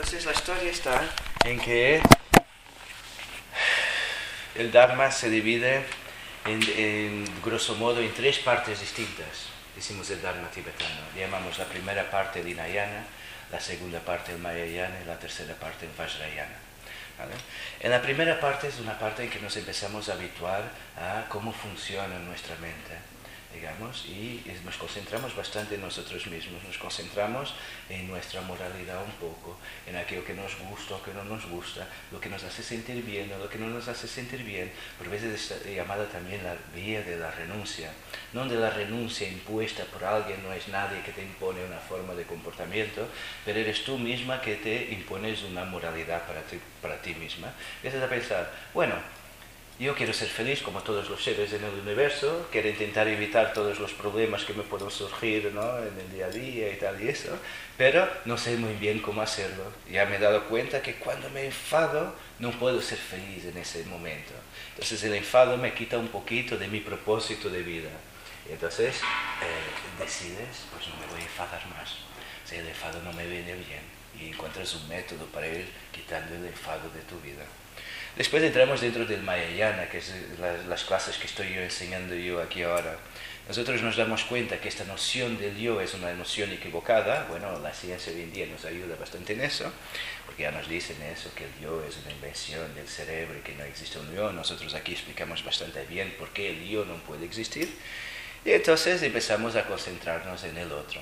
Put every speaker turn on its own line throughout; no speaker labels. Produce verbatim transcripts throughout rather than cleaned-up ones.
Entonces la historia está en que el Dharma se divide en, en grosso modo en tres partes distintas. Decimos el Dharma tibetano. Llamamos la primera parte el Hinayana, la segunda parte el Mahayana y la tercera parte el Vajrayana. ¿Vale? En la primera parte es una parte en que nos empezamos a habituar a cómo funciona nuestra mente, digamos, y nos concentramos bastante en nosotros mismos, nos concentramos en nuestra moralidad un poco, en aquello que nos gusta o que no nos gusta, lo que nos hace sentir bien o lo que no nos hace sentir bien, por veces es llamada también la vía de la renuncia, no de la renuncia impuesta por alguien, no es nadie que te impone una forma de comportamiento, pero eres tú misma que te impones una moralidad para ti, para ti misma. Empiezas a pensar, bueno, yo quiero ser feliz como todos los seres en el universo, quiero intentar evitar todos los problemas que me pueden surgir, ¿no?, en el día a día y tal y eso, pero no sé muy bien cómo hacerlo. Ya me he dado cuenta que cuando me enfado no puedo ser feliz en ese momento. Entonces el enfado me quita un poquito de mi propósito de vida. Y entonces eh, decides, pues no me voy a enfadar más. Si el enfado no me viene bien y encuentras un método para ir quitando el enfado de tu vida. Después entramos dentro del Mahayana, que es las, las clases que estoy yo enseñando yo aquí ahora. Nosotros nos damos cuenta que esta noción del yo es una noción equivocada. Bueno, la ciencia hoy en día nos ayuda bastante en eso, porque ya nos dicen eso, que el yo es una invención del cerebro y que no existe un yo. Nosotros aquí explicamos bastante bien por qué el yo no puede existir. Y entonces empezamos a concentrarnos en el otro.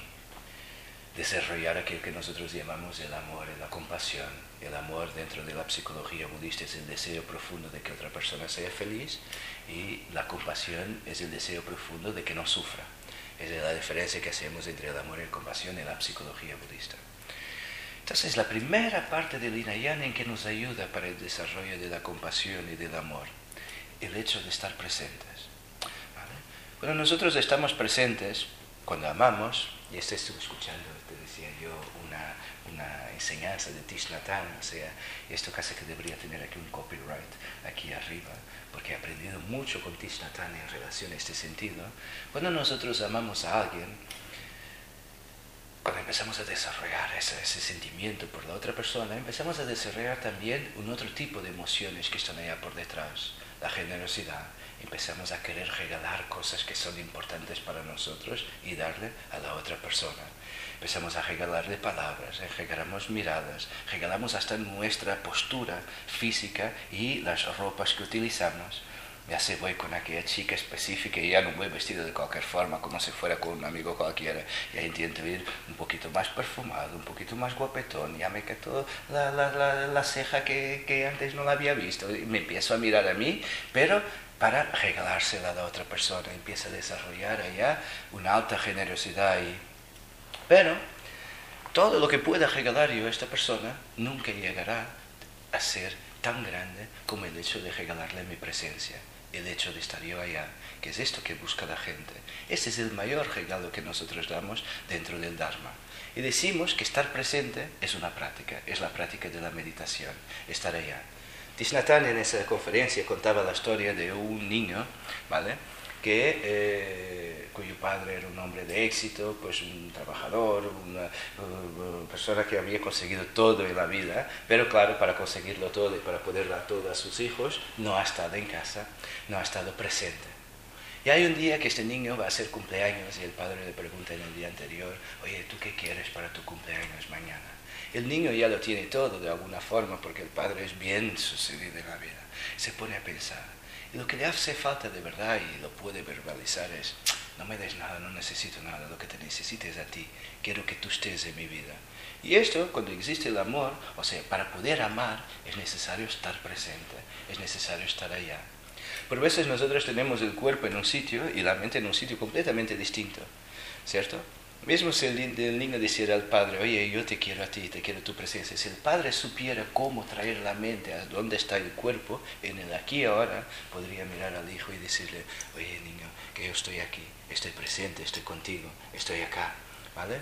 Desarrollar aquello que nosotros llamamos el amor y la compasión. El amor dentro de la psicología budista es el deseo profundo de que otra persona sea feliz y la compasión es el deseo profundo de que no sufra. Esa es la diferencia que hacemos entre el amor y la compasión en la psicología budista. Entonces, la primera parte del Hinayana en que nos ayuda para el desarrollo de la compasión y del amor, el hecho de estar presentes. ¿Vale? Cuando nosotros estamos presentes, cuando amamos, y esto estoy escuchando, te decía yo, una, una enseñanza de Thich Nhat Hanh, o sea, esto casi que debería tener aquí un copyright aquí arriba, porque he aprendido mucho con Thich Nhat Hanh en relación a este sentido. Cuando nosotros amamos a alguien, cuando empezamos a desarrollar ese, ese sentimiento por la otra persona, empezamos a desarrollar también un otro tipo de emociones que están allá por detrás, la generosidad. Empezamos a querer regalar cosas que son importantes para nosotros y darle a la otra persona. Empezamos a regalarle palabras, regalamos miradas, regalamos hasta nuestra postura física y las ropas que utilizamos. Ya se voy con aquella chica específica y ya no voy vestido de cualquier forma como si fuera con un amigo cualquiera. Ya intento ir un poquito más perfumado, un poquito más guapetón. Ya me quedo la, la, la, la ceja que, que antes no la había visto. Y me empiezo a mirar a mí, pero para regalársela a la otra persona. Empieza a desarrollar allá una alta generosidad ahí. Pero todo lo que pueda regalar yo a esta persona nunca llegará a ser tan grande como el hecho de regalarle mi presencia, el hecho de estar yo allá, que es esto que busca la gente. Ese es el mayor regalo que nosotros damos dentro del Dharma. Y decimos que estar presente es una práctica, es la práctica de la meditación, estar allá. Thich Nhat Hanh en esa conferencia contaba la historia de un niño, ¿vale?, que, eh, cuyo padre era un hombre de éxito, pues un trabajador, una, una persona que había conseguido todo en la vida, pero claro, para conseguirlo todo y para poder dar todo a sus hijos, no ha estado en casa, no ha estado presente. Y hay un día que este niño va a hacer cumpleaños y el padre le pregunta en el día anterior, oye, ¿tú qué quieres para tu cumpleaños mañana? El niño ya lo tiene todo de alguna forma porque el padre es bien sucedido en la vida. Se pone a pensar. Y lo que le hace falta de verdad y lo puede verbalizar es, no me des nada, no necesito nada, lo que te necesito es a ti, quiero que tú estés en mi vida. Y esto, cuando existe el amor, o sea, para poder amar es necesario estar presente, es necesario estar allá. Por veces nosotros tenemos el cuerpo en un sitio y la mente en un sitio completamente distinto, ¿cierto? Mismo si el, el niño dijera al padre, oye, yo te quiero a ti, te quiero tu presencia. Si el padre supiera cómo traer la mente a dónde está el cuerpo, en el aquí y ahora, podría mirar al hijo y decirle, oye, niño, que yo estoy aquí, estoy presente, estoy contigo, estoy acá, ¿vale?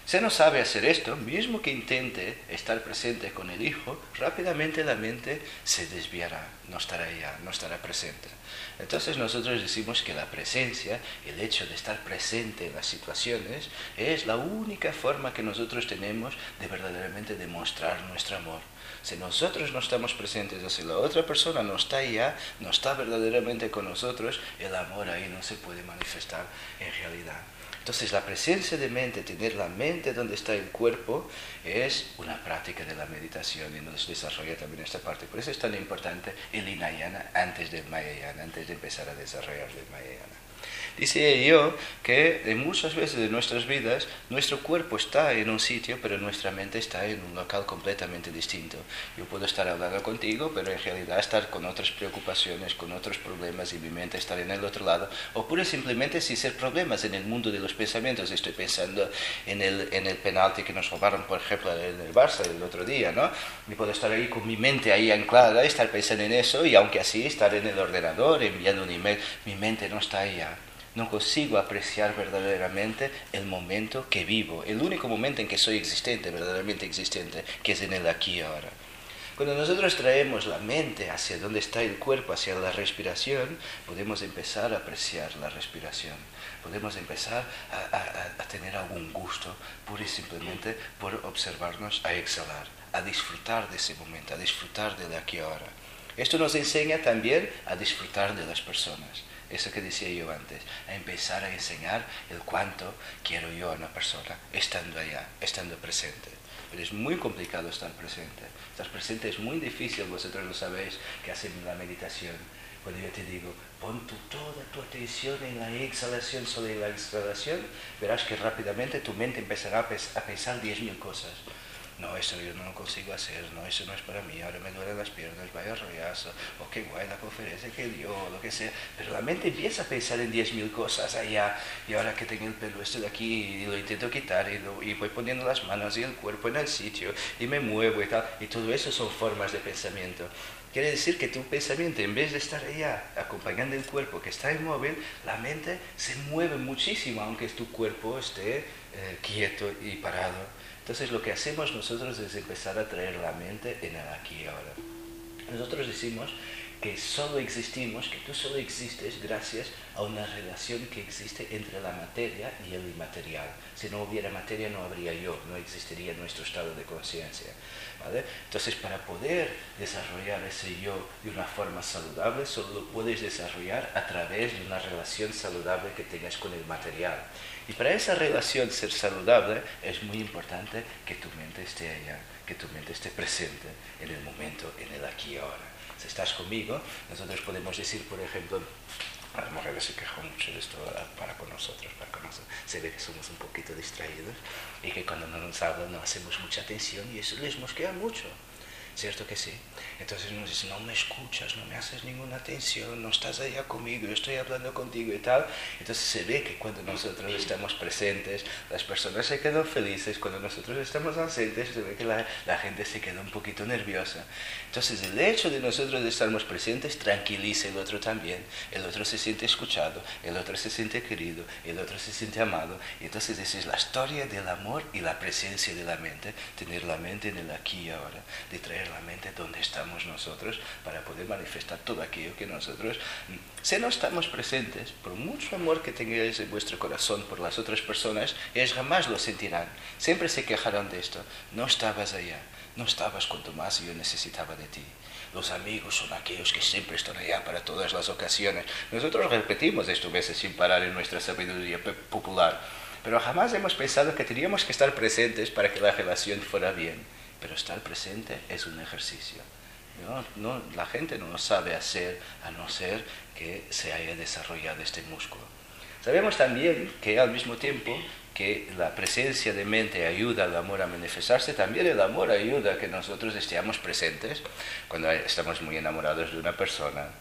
Si no sabe hacer esto, mismo que intente estar presente con el hijo, rápidamente la mente se desviará, no estará ya, no estará presente. Entonces nosotros decimos que la presencia, el hecho de estar presente en las situaciones, es la única forma que nosotros tenemos de verdaderamente demostrar nuestro amor. Si nosotros no estamos presentes, o si la otra persona no está ya, no está verdaderamente con nosotros, el amor ahí no se puede manifestar en realidad. Entonces la presencia de mente, tener la mente donde está el cuerpo, es una práctica de la meditación y nos desarrolla también esta parte. Por eso es tan importante el Hinayana antes del Mahayana, antes de empezar a desarrollar el Mahayana. Dice yo que en muchas veces de nuestras vidas nuestro cuerpo está en un sitio, pero nuestra mente está en un local completamente distinto. Yo puedo estar hablando contigo, pero en realidad estar con otras preocupaciones, con otros problemas, y mi mente estar en el otro lado. O pura simplemente sin ser problemas en el mundo de los pensamientos. Estoy pensando en el, en el penalti que nos robaron, por ejemplo, en el Barça el otro día, ¿no? Y puedo estar ahí con mi mente ahí anclada, estar pensando en eso, y aunque así estar en el ordenador enviando un email, mi mente no está allá. No consigo apreciar verdaderamente el momento que vivo, el único momento en que soy existente, verdaderamente existente, que es en el aquí y ahora. Cuando nosotros traemos la mente hacia donde está el cuerpo, hacia la respiración, podemos empezar a apreciar la respiración. Podemos empezar a, a, a tener algún gusto, pura y simplemente por observarnos a exhalar, a disfrutar de ese momento, a disfrutar del aquí y ahora. Esto nos enseña también a disfrutar de las personas. Eso que decía yo antes, a empezar a enseñar el cuánto quiero yo a una persona, estando allá, estando presente. Pero es muy complicado estar presente. Estar presente es muy difícil, vosotros lo sabéis, que hacen la meditación. Cuando yo te digo, pon tu, toda tu atención en la exhalación, solo en la exhalación, verás que rápidamente tu mente empezará a, pes- a pensar diez mil cosas. No, eso yo no lo consigo hacer, no, eso no es para mí, ahora me duelen las piernas, vaya rollazo, o qué guay la conferencia que dio, lo que sea. Pero la mente empieza a pensar en diez mil cosas allá, y ahora que tengo el pelo este de aquí, y lo intento quitar, y, lo, y voy poniendo las manos y el cuerpo en el sitio, y me muevo y tal, y todo eso son formas de pensamiento. Quiere decir que tu pensamiento, en vez de estar allá acompañando el cuerpo que está inmóvil, la mente se mueve muchísimo, aunque tu cuerpo esté eh, quieto y parado. Entonces lo que hacemos nosotros es empezar a traer la mente en el aquí y ahora. Nosotros decimos que solo existimos, que tú solo existes gracias a una relación que existe entre la materia y el inmaterial. Si no hubiera materia no habría yo, no existiría nuestro estado de conciencia, ¿vale? Entonces para poder desarrollar ese yo de una forma saludable, solo lo puedes desarrollar a través de una relación saludable que tengas con el material. Y para esa relación ser saludable es muy importante que tu mente esté allá, que tu mente esté presente en el momento, en el aquí y ahora. Si estás conmigo, nosotros podemos decir, por ejemplo, las mujeres se quejan mucho de esto para con nosotros, para con nosotros. Se ve que somos un poquito distraídos y que cuando no nos hablan no hacemos mucha atención y eso les mosquea mucho. ¿Cierto que sí? Entonces nos dicen, no me escuchas, no me haces ninguna atención, no estás allá conmigo, yo estoy hablando contigo y tal. Entonces se ve que cuando nosotros estamos presentes, las personas se quedan felices, cuando nosotros estamos ausentes, se ve que la, la gente se queda un poquito nerviosa. Entonces el hecho de nosotros de estarmos presentes tranquiliza el otro también, el otro se siente escuchado, el otro se siente querido, el otro se siente amado. Y entonces esa es la historia del amor y la presencia de la mente, tener la mente en el aquí y ahora, de traer la mente donde estamos nosotros para poder manifestar todo aquello que nosotros, si no estamos presentes, por mucho amor que tengáis en vuestro corazón por las otras personas, ellos jamás lo sentirán, siempre se quejarán de esto. No estabas allá, no estabas cuanto más yo necesitaba de ti. Los amigos son aquellos que siempre están allá para todas las ocasiones. Nosotros repetimos esto a veces sin parar en nuestra sabiduría popular, pero jamás hemos pensado que teníamos que estar presentes para que la relación fuera bien. Pero estar presente es un ejercicio. No, no, la gente no lo sabe hacer a no ser que se haya desarrollado este músculo. Sabemos también que al mismo tiempo que la presencia de mente ayuda al amor a manifestarse, también el amor ayuda a que nosotros estemos presentes. Cuando estamos muy enamorados de una persona,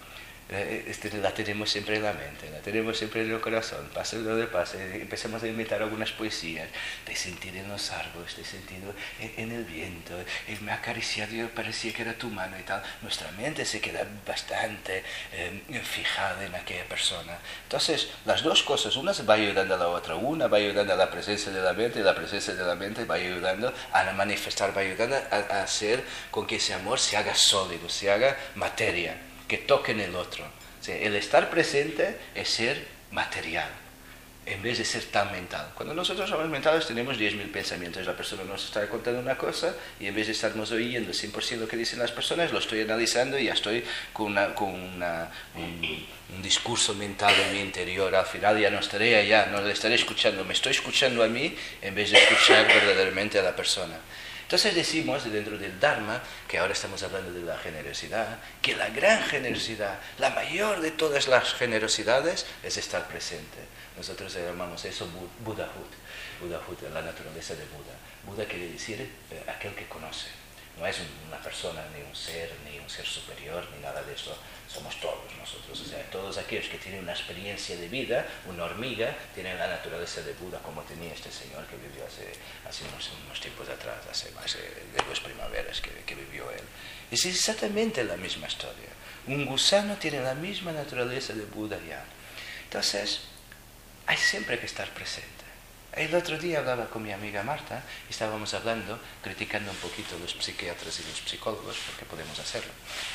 eh, este, la tenemos siempre en la mente, la tenemos siempre en el corazón, pase lo de pase, empezamos a inventar algunas poesías, te he sentido en los árboles, te he sentido en, en el viento, él me ha acariciado y parecía que era tu mano y tal. Nuestra mente se queda bastante eh, fijada en aquella persona. Entonces, las dos cosas, una se va ayudando a la otra, una va ayudando a la presencia de la mente y la presencia de la mente va ayudando a manifestar, va ayudando a, a hacer con que ese amor se haga sólido, se haga materia, que toque en el otro. O sea, el estar presente es ser material, en vez de ser tan mental. Cuando nosotros somos mentales tenemos diez mil pensamientos, la persona nos está contando una cosa y en vez de estarnos oyendo cien por ciento lo que dicen las personas, lo estoy analizando y ya estoy con, una, con una, un, un discurso mental en mi interior. Al final ya no estaré allá, no le estaré escuchando, me estoy escuchando a mí en vez de escuchar verdaderamente a la persona. Entonces decimos dentro del Dharma, que ahora estamos hablando de la generosidad, que la gran generosidad, la mayor de todas las generosidades, es estar presente. Nosotros llamamos eso Buddhahood, Buddhahood, la naturaleza de Buda. Buda quiere decir eh, aquel que conoce. No es una persona, ni un ser, ni un ser superior, ni nada de eso. Somos todos nosotros. O sea, todos aquellos que tienen una experiencia de vida, una hormiga, tienen la naturaleza de Buda, como tenía este señor que vivió hace, hace unos, unos tiempos atrás, hace más de, de dos primaveras que, que vivió él. Es exactamente la misma historia. Un gusano tiene la misma naturaleza de Buda ya. Entonces, hay siempre que estar presente. El otro día hablaba con mi amiga Marta y estábamos hablando, criticando un poquito a los psiquiatras y los psicólogos, porque podemos hacerlo.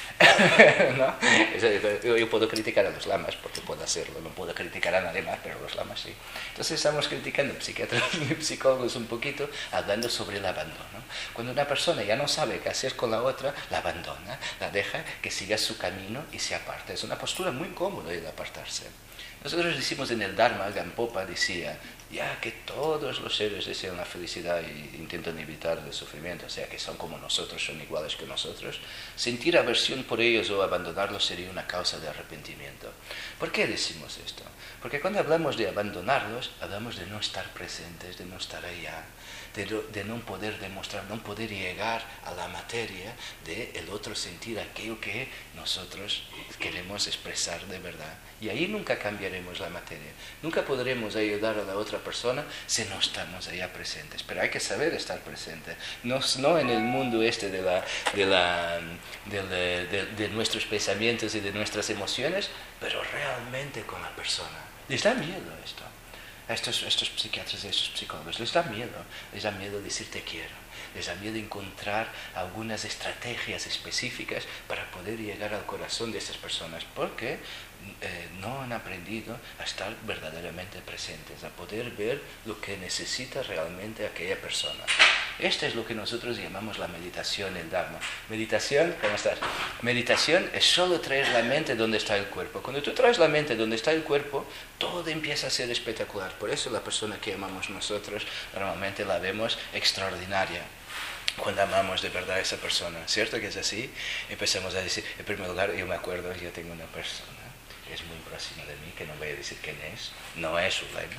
¿No? Yo puedo criticar a los lamas porque puedo hacerlo, no puedo criticar a nadie más, pero los lamas sí. Entonces estamos criticando a psiquiatras y psicólogos un poquito, hablando sobre el abandono. Cuando una persona ya no sabe qué hacer con la otra, la abandona, la deja que siga su camino y se aparta. Es una postura muy cómoda el apartarse. Nosotros decimos en el Dharma, Gampopa decía, ya que todos los seres desean la felicidad e intentan evitar el sufrimiento, o sea que son como nosotros, son iguales que nosotros, sentir aversión por ellos o abandonarlos sería una causa de arrepentimiento. ¿Por qué decimos esto? Porque cuando hablamos de abandonarlos, hablamos de no estar presentes, de no estar allá, de, de no poder demostrar, no poder llegar a la materia de el otro sentir aquello que nosotros queremos expresar de verdad. Y ahí nunca cambiaremos la materia, nunca podremos ayudar a la otra persona si no estamos allá presentes. Pero hay que saber estar presente, no, no en el mundo este de, la, de, la, de, la, de, de nuestros pensamientos y de nuestras emociones, pero realmente con la persona. Les da miedo esto. A estos, estos psiquiatras y a estos psicólogos les da miedo, les da miedo decir te quiero, les da miedo encontrar algunas estrategias específicas para poder llegar al corazón de estas personas, porque eh, no han aprendido a estar verdaderamente presentes, a poder ver lo que necesita realmente aquella persona. Esto es lo que nosotros llamamos la meditación, el Dharma. Meditación, ¿cómo estás? Meditación es solo traer la mente donde está el cuerpo. Cuando tú traes la mente donde está el cuerpo, todo empieza a ser espectacular. Por eso la persona que amamos nosotros, normalmente la vemos extraordinaria. Cuando amamos de verdad a esa persona, ¿cierto que es así? Empezamos a decir, en primer lugar, yo me acuerdo, yo tengo una persona que es muy próxima de mí, que no voy a decir quién es, no es Zulema.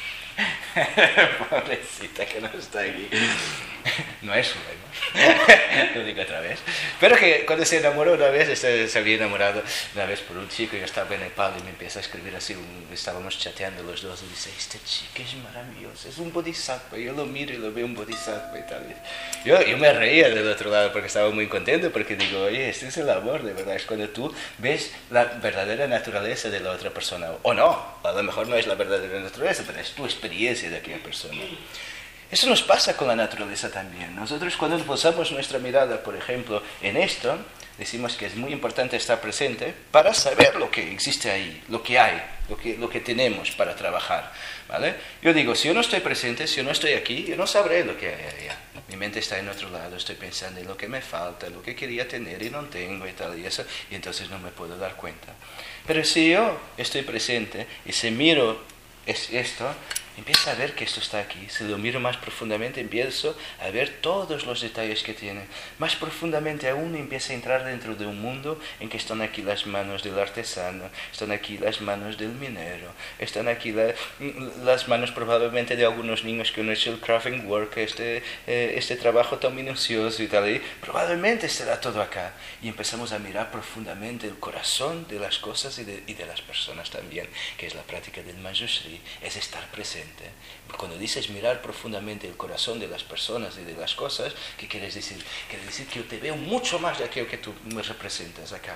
Pobrecita que no está aquí. No es Zulema. Lo digo otra vez. Pero que cuando se enamoró una vez, se había enamorado una vez por un chico, yo estaba en Nepal y me empieza a escribir así, un, estábamos chateando los dos y dice, este chico es maravilloso, es un bodhisattva. Yo lo miro y lo veo un bodhisattva y tal. Yo, yo me reía del otro lado porque estaba muy contento, porque digo, oye, este es el amor de verdad, es cuando tú ves la verdadera naturaleza de la otra persona. O no, a lo mejor no es la verdadera naturaleza, pero es tu experiencia de aquella persona. Eso nos pasa con la naturaleza también. Nosotros cuando posamos nuestra mirada, por ejemplo, en esto, decimos que es muy importante estar presente para saber lo que existe ahí, lo que hay, lo que, lo que tenemos para trabajar, ¿vale? Yo digo, si yo no estoy presente, si yo no estoy aquí, yo no sabré lo que hay allá. Mi mente está en otro lado, estoy pensando en lo que me falta, lo que quería tener y no tengo y tal y eso, y entonces no me puedo dar cuenta. Pero si yo estoy presente y si miro es esto, Empieza a ver que esto está aquí. Si lo miro más profundamente, empiezo a ver todos los detalles que tiene. Más profundamente aún, empieza a entrar dentro de un mundo en que están aquí las manos del artesano, están aquí las manos del minero, están aquí la, las manos probablemente de algunos niños que han hecho el crafting work, este, eh, este trabajo tan minucioso y tal. Y probablemente estará todo acá. Y empezamos a mirar profundamente el corazón de las cosas y de, y de las personas también, que es la práctica del Manjushri, es estar presente. Cuando dices mirar profundamente el corazón de las personas y de las cosas, ¿qué quieres decir? Quiere decir que yo te veo mucho más de aquello que tú me representas acá.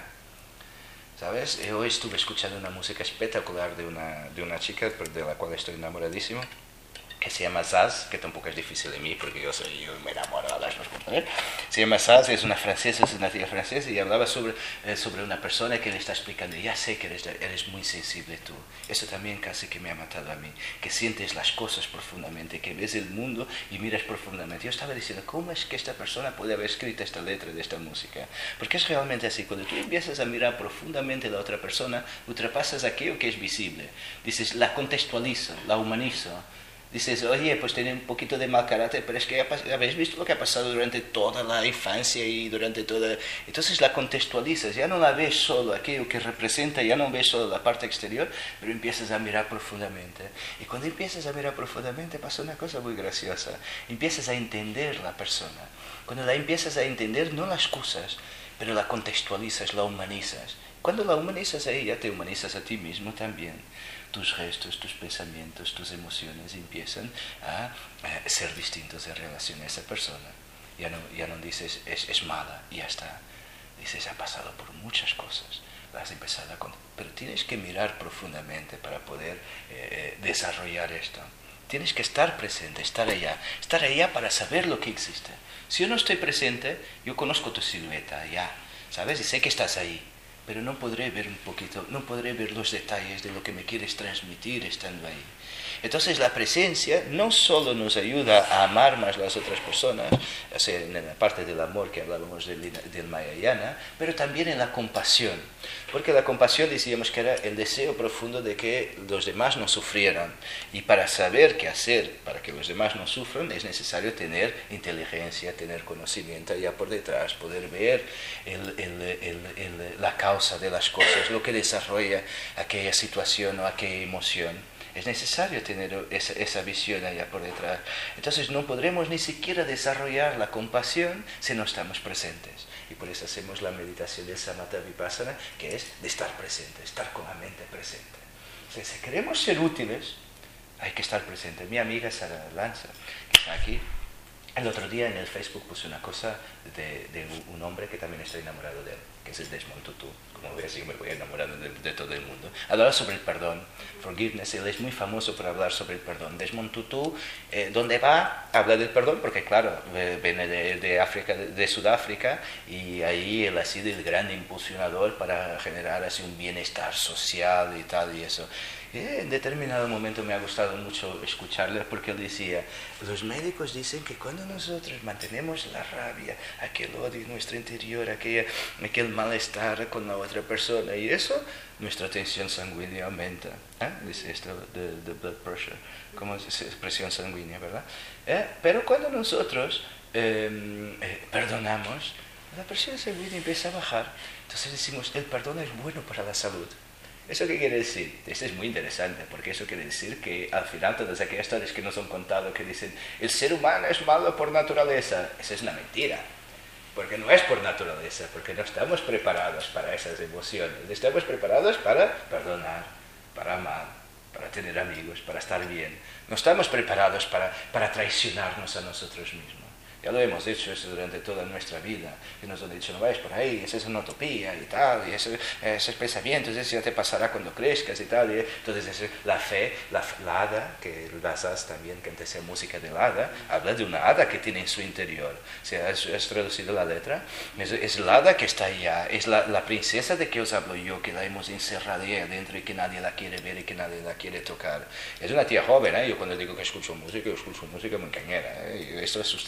¿Sabes? Hoy estuve escuchando una música espectacular de una, de una chica de la cual estoy enamoradísimo, que se llama Zaz, que tampoco es difícil de mí porque yo, soy, yo me enamoro a las dos por poner. Se llama Zaz, es una francesa, es una tía francesa, y hablaba sobre, eh, sobre una persona que le está explicando, ya sé que eres, eres muy sensible tú. Eso también casi que me ha matado a mí, que sientes las cosas profundamente, que ves el mundo y miras profundamente. Yo estaba diciendo, ¿cómo es que esta persona puede haber escrito esta letra de esta música? Porque es realmente así, cuando tú empiezas a mirar profundamente a la otra persona, ultrapasas aquello que es visible. Dices, la contextualizo, la humanizo. Dices, oye, pues tiene un poquito de mal carácter, pero es que habéis visto lo que ha pasado durante toda la infancia y durante toda... Entonces la contextualizas, ya no la ves solo aquello que representa, ya no ves solo la parte exterior, pero empiezas a mirar profundamente. Y cuando empiezas a mirar profundamente pasa una cosa muy graciosa. Empiezas a entender la persona. Cuando la empiezas a entender, no la excusas, pero la contextualizas, la humanizas. Cuando la humanizas a ella, te humanizas a ti mismo también. Tus gestos, tus pensamientos, tus emociones empiezan a, a ser distintos en relación a esa persona. Ya no, ya no dices, es, es mala, y ya está. Dices, ha pasado por muchas cosas. La has empezado a contar. Pero tienes que mirar profundamente para poder eh, desarrollar esto. Tienes que estar presente, estar allá. Estar allá para saber lo que existe. Si yo no estoy presente, yo conozco tu silueta ya, ¿sabes? Y sé que estás ahí. Pero no podré ver un poquito, no podré ver los detalles de lo que me quieres transmitir estando ahí. Entonces la presencia no solo nos ayuda a amar más a las otras personas, o sea, en la parte del amor que hablábamos del, del Mahayana, pero también en la compasión. Porque la compasión decíamos que era el deseo profundo de que los demás no sufrieran. Y para saber qué hacer para que los demás no sufran es necesario tener inteligencia, tener conocimiento allá por detrás, poder ver el, el, el, el, la causa de las cosas, lo que desarrolla aquella situación o aquella emoción. Es necesario tener esa, esa visión allá por detrás. Entonces no podremos ni siquiera desarrollar la compasión si no estamos presentes. Y por eso hacemos la meditación del Samatha Vipassana, que es de estar presente, estar con la mente presente. O sea, si queremos ser útiles, hay que estar presente. Mi amiga Sara Lanza, que está aquí, el otro día en el Facebook puse una cosa de, de un hombre que también estoy enamorado de él, que es el Desmond Tutu. Como ves, yo me voy enamorando de, de todo el mundo. Hablaba sobre el perdón, forgiveness, él es muy famoso por hablar sobre el perdón. Desmond Tutu, eh, donde va, habla del perdón, porque claro, eh, viene de, de, África, de, de Sudáfrica, y ahí él ha sido el gran impulsionador para generar así un bienestar social y tal, y eso. Y en determinado momento me ha gustado mucho escucharle, porque él decía, los médicos dicen que cuando nosotros mantenemos la rabia, aquel odio en nuestro interior, aquella, aquel malestar con la otra persona, y eso, nuestra tensión sanguínea aumenta. ¿Eh? Dice esto de, de blood pressure, como es presión sanguínea, ¿verdad? ¿Eh? Pero cuando nosotros eh, eh, perdonamos, la presión sanguínea empieza a bajar. Entonces decimos, el perdón es bueno para la salud. ¿Eso qué quiere decir? Esto es muy interesante, porque eso quiere decir que al final todas aquellas historias que nos han contado que dicen el ser humano es malo por naturaleza, esa es una mentira. Porque no es por naturaleza, porque no estamos preparados para esas emociones. Estamos preparados para perdonar, para amar, para tener amigos, para estar bien. No estamos preparados para, para traicionarnos a nosotros mismos. Ya lo hemos dicho eso durante toda nuestra vida, que nos han dicho, no vayas por ahí, esa es una utopía y tal, y ese, esos pensamientos, eso ya te pasará cuando crezcas y tal. Y entonces es la fe, la, la hada, que el Dasas también, que antes es música del hada, habla de una hada que tiene en su interior. O sea, ¿has, has traducido la letra? Es, es la hada que está allá, es la, la princesa de que os hablo yo, que la hemos encerrado ahí adentro y que nadie la quiere ver y que nadie la quiere tocar. Es una tía joven, ¿eh? Yo cuando digo que escucho música, yo escucho música muy cañera, ¿eh? Esto asustaría a mis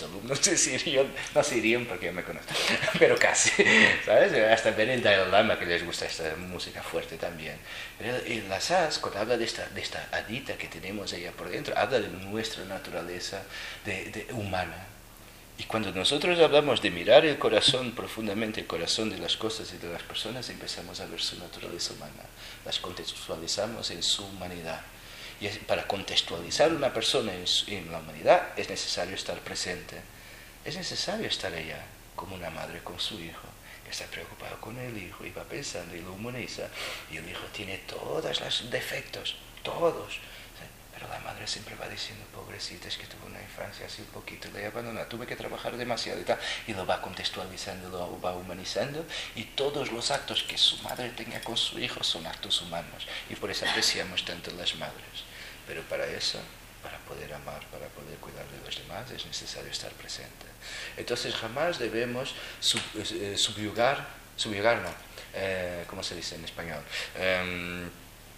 alumnos se irían, no se irían porque me conocen, pero casi, ¿sabes? Hasta ven el Dalai Lama que les gusta esta música fuerte también. Pero el Asaz, cuando habla de esta, de esta adita que tenemos allá por dentro, habla de nuestra naturaleza de, de humana. Y cuando nosotros hablamos de mirar el corazón profundamente, el corazón de las cosas y de las personas, empezamos a ver su naturaleza humana, las contextualizamos en su humanidad. Y para contextualizar una persona en, su, en la humanidad es necesario estar presente, es necesario estar allá, como una madre con su hijo, que está preocupado con el hijo y va pensando y lo humaniza, y el hijo tiene todos los defectos, todos. Pero la madre siempre va diciendo, pobrecita, es que tuvo una infancia así un poquito, le abandonó, tuve que trabajar demasiado y tal, y lo va contextualizando, lo va humanizando, y todos los actos que su madre tenga con su hijo son actos humanos, y por eso apreciamos tanto las madres. Pero para eso, para poder amar, para poder cuidar de los demás, es necesario estar presente. Entonces jamás debemos sub, eh, subyugar, subyugar no, eh, ¿cómo se dice en español? Eh,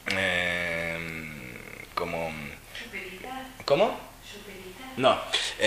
eh, como...
Superioridad.
¿Cómo?
Superioridad.
No.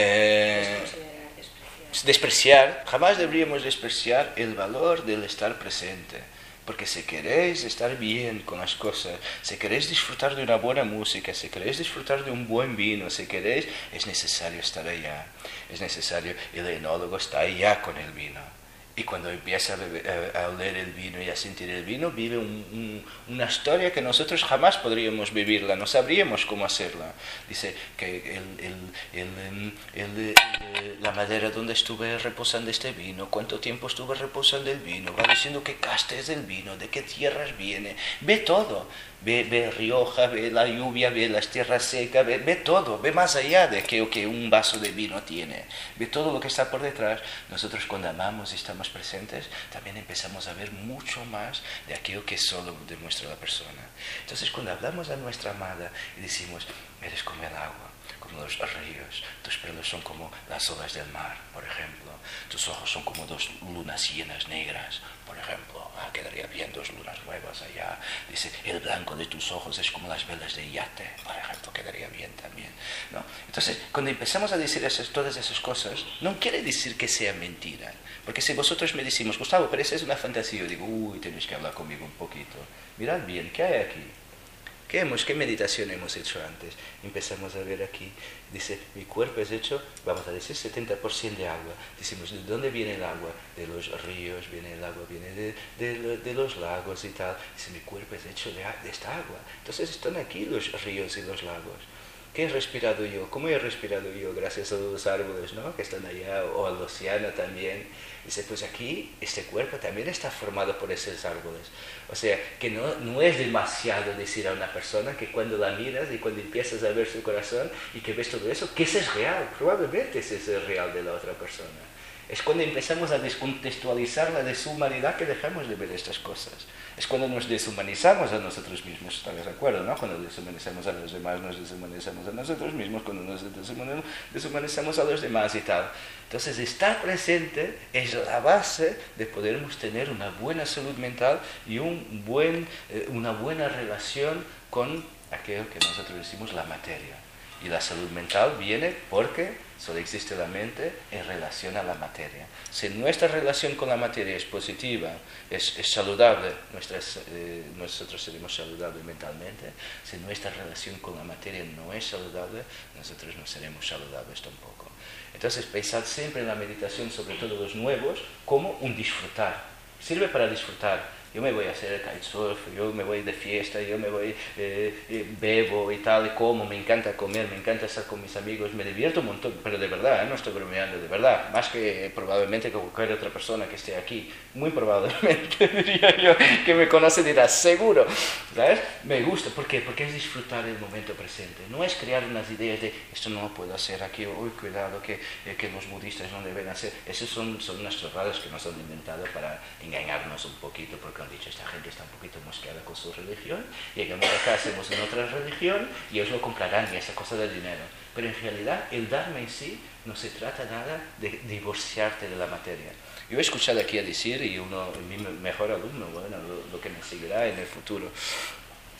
Eh, despreciar. despreciar. Jamás deberíamos despreciar el valor del estar presente. Porque si queréis estar bien con las cosas, si queréis disfrutar de una buena música, si queréis disfrutar de un buen vino, si queréis, es necesario estar allá. Es necesario. El enólogo está allá con el vino. Y cuando empieza a, beber, a oler el vino y a sentir el vino, vive un, un, una historia que nosotros jamás podríamos vivirla, no sabríamos cómo hacerla. Dice que el, el, el, el, el, la madera donde estuve reposando este vino, cuánto tiempo estuve reposando el vino, va diciendo qué casta es del vino, de qué tierras viene, ve todo. Ve, ve Rioja, ve la lluvia, ve las tierras secas, ve, ve todo, ve más allá de aquello que un vaso de vino tiene, ve todo lo que está por detrás. Nosotros cuando amamos y estamos presentes, también empezamos a ver mucho más de aquello que solo demuestra la persona. Entonces cuando hablamos a nuestra amada y decimos, eres como el agua, como los ríos, tus pelos son como las olas del mar, por ejemplo, tus ojos son como dos lunas llenas negras, por ejemplo, ah, quedaría bien dos lunas nuevas allá. Dice, el blanco de tus ojos es como las velas de yate, por ejemplo, quedaría bien también, ¿no? Entonces, cuando empezamos a decir esas, todas esas cosas, no quiere decir que sea mentira, porque si vosotros me decimos, Gustavo, pero esa es una fantasía, yo digo, uy, tenéis que hablar conmigo un poquito. Mirad bien, ¿qué hay aquí? ¿Qué, hemos, ¿Qué meditación hemos hecho antes? Empezamos a ver aquí, dice, mi cuerpo es hecho, vamos a decir, setenta por ciento de agua. Decimos, ¿de dónde viene el agua? De los ríos, viene el agua, viene de, de, de los lagos y tal. Dice, mi cuerpo es hecho de, de esta agua. Entonces están aquí los ríos y los lagos. ¿Qué he respirado yo? ¿Cómo he respirado yo? Gracias a los árboles, ¿no?, que están allá, o al océano también. Dice, pues aquí, este cuerpo también está formado por esos árboles. O sea, que no, no es demasiado decir a una persona que cuando la miras y cuando empiezas a ver su corazón y que ves todo eso, que ese es real. Probablemente ese es el real de la otra persona. Es cuando empezamos a descontextualizarla de su humanidad que dejamos de ver estas cosas. Es cuando nos deshumanizamos a nosotros mismos, ¿estás de acuerdo, no? Cuando deshumanizamos a los demás, nos deshumanizamos a nosotros mismos, cuando nos deshumanizamos a los demás y tal. Entonces, estar presente es la base de podermos tener una buena salud mental y un buen, eh, una buena relación con aquello que nosotros decimos la materia. Y la salud mental viene porque solo existe la mente en relación a la materia. Si nuestra relación con la materia es positiva, es, es saludable, nuestras, eh, nosotros seremos saludables mentalmente. Si nuestra relación con la materia no es saludable, nosotros no seremos saludables tampoco. Entonces, pensad siempre en la meditación, sobre todo los nuevos, como un disfrutar. Sirve para disfrutar. Yo me voy a hacer el kitesurf, yo me voy de fiesta, yo me voy, eh, eh, bebo y tal, y como, me encanta comer, me encanta estar con mis amigos, me divierto un montón, pero de verdad, ¿eh? No estoy bromeando, de verdad, más que probablemente que cualquier otra persona que esté aquí, muy probablemente diría yo, que me conoce dirá, seguro, ¿sabes? Me gusta, ¿por qué? Porque es disfrutar el momento presente, no es crear unas ideas de, esto no lo puedo hacer aquí, uy, cuidado, que, eh, que los budistas no deben hacer, esas son, son unas chorradas que nos han inventado para engañarnos un poquito, porque han dicho, esta gente está un poquito mosqueada con su religión, llegamos acá, hacemos en otra religión y ellos lo comprarán y esa cosa del dinero. Pero en realidad el Dharma en sí no se trata nada de divorciarte de la materia. Yo he escuchado aquí a decir, y uno, mi mejor alumno, bueno, lo, lo que me seguirá en el futuro,